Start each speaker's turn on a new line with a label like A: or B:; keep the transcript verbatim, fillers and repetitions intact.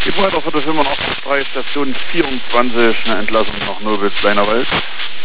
A: Geht weiter für das immer noch drei Station vierundzwanzig, eine Entlassung nach Nobels Leinerwald.